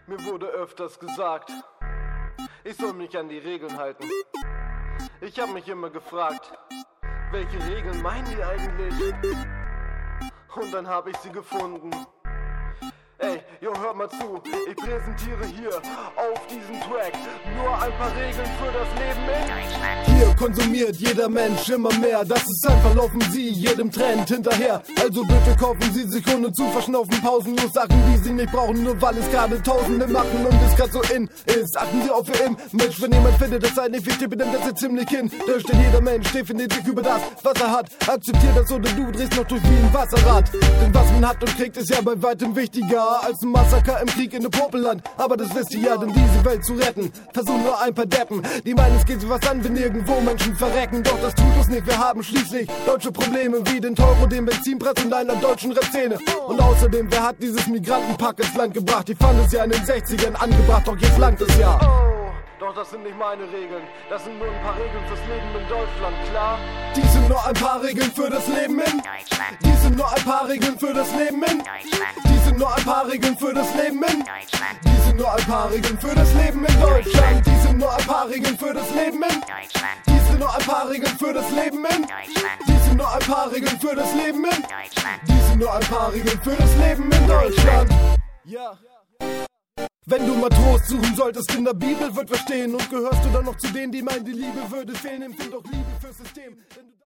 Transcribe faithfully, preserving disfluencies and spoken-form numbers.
Mir wurde öfters gesagt, ich soll mich an die Regeln halten. Ich hab mich immer gefragt, welche Regeln meinen die eigentlich? Und dann hab ich sie gefunden. Ey, jo, hört mal zu, ich präsentiere hier auf diesem Track nur ein paar Regeln für das Leben in Deutschland. Hier konsumiert jeder Mensch immer mehr, das ist einfach, laufen Sie jedem Trend hinterher. Also bitte kaufen Sie sich ohne zu verschnaufen pausenlos Sachen, die Sie nicht brauchen, nur weil es gerade Tausende machen und es grad so in ist. Achten Sie auf Ihr Image, wenn jemand findet, das sei nicht wichtig, dann das ist ziemlich hin. Da steht jeder Mensch definitiv über das, was er hat. Akzeptiert das oder du drehst noch durch wie ein Wasserrad. Denn was man hat und kriegt, ist ja bei weitem wichtiger als ein Massaker im Krieg in dem Popelland. Aber das wisst ihr ja, denn diese Welt zu retten versuchen nur ein paar Deppen. Die meinen, es geht sich was an, wenn irgendwo Menschen verrecken. Doch das tut es nicht, wir haben schließlich deutsche Probleme wie den Teuro, den Benzinpreis und einer deutschen Rap-Szene. Und außerdem, wer hat dieses Migrantenpack ins Land gebracht? Die fand es ja in den sechzigern angebracht, doch jetzt langt es ja. Oh, doch das sind nicht meine Regeln, das sind nur ein paar Regeln fürs Leben in Deutschland, klar? Die sind nur ein paar Regeln für das Leben in Deutschland. Die sind nur ein paar Regeln für das Leben in Deutschland. Die sind nur ein paar Regeln für das Leben in Deutschland. Die sind nur ein paar Regeln für das Leben in Deutschland. Die sind nur ein paar Regeln für das Leben in Deutschland. Die sind nur ein paar Regeln für das Leben in Deutschland. Die sind nur ein paar Regeln für das Leben in Deutschland. Die sind nur ein paar Regeln für das Leben in Deutschland. Ja. Wenn du mal Trost suchen solltest in der Bibel, wird verstehen. Und gehörst du dann noch zu denen, die meinen, die Liebe würde fehlen, empfind doch Liebe fürs System.